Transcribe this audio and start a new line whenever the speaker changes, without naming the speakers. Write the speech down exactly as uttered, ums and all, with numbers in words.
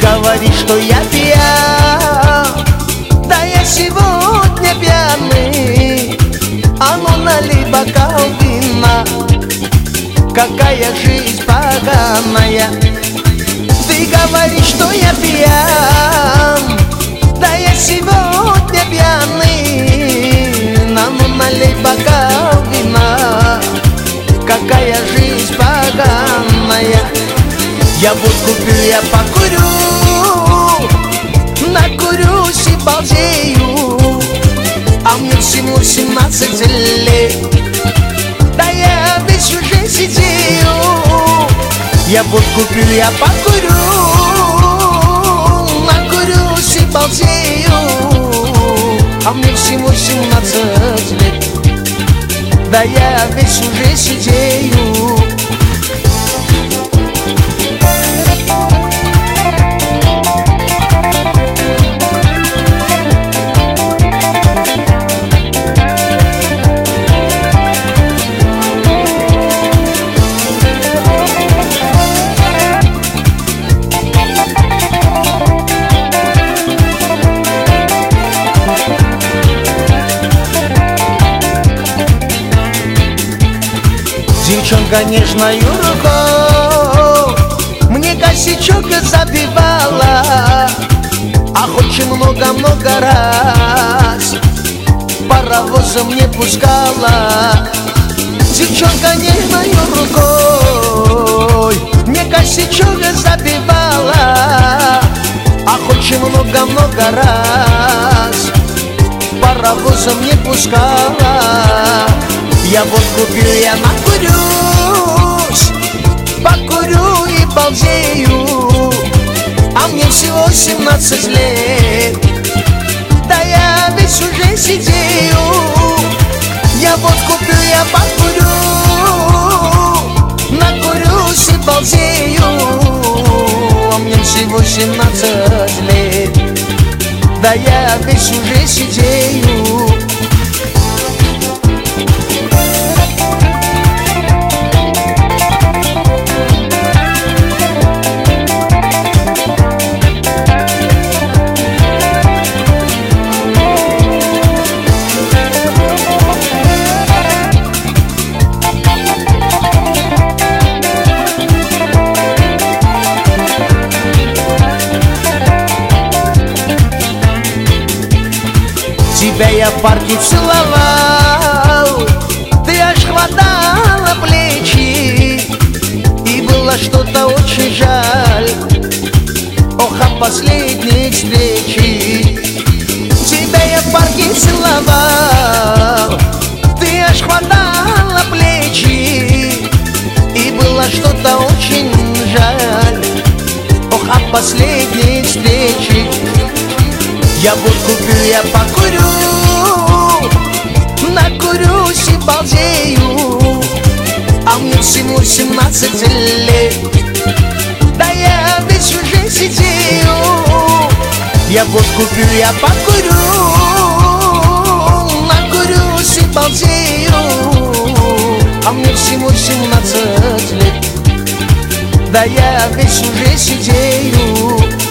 говоришь, что я пьян, да я сегодня пьяный. А ну налей бокал вина, какая жизнь поганая. Ты говоришь, что я пьян, да я сегодня пьяный. А ну налей бокал вина, какая жизнь поганая. Я водку пью, я покурю, накурюсь и балдею. А мне всего семнадцать лет, да я весь уже сидею. Я водку пью, я покурю, накурюсь и балдею. А мне всего семнадцать лет, да я весь уже сидею. Девчонка нежною рукой мне косячок забивала, ах, очень много-много раз паровозом не пускала. Девчонка нежною рукой мне косячок забивала, ах, очень много-много раз паровозом не пускала. Я водку пью, я накурюсь, покурю и балдею. А мне всего семнадцать лет, да я весь уже сидею. Я водку пью, я покурю, накурюсь и балдею. А мне всего семнадцать лет, да я весь уже сидею. Тебя я в парке целовал, ты аж хватала плечи, и было что-то очень жаль, ох, о последней встрече. Тебя я в парке целовал, ты аж хватала плечи, и было что-то очень жаль, ох, о последней встрече. Я водку пью, я покурю, накурюсь и балдею. А мне всего семнадцать лет, да я весь уже сидею. Я водку пью, я покурю, накурюсь и балдею. А мне всего семнадцать лет, да я весь уже сидею.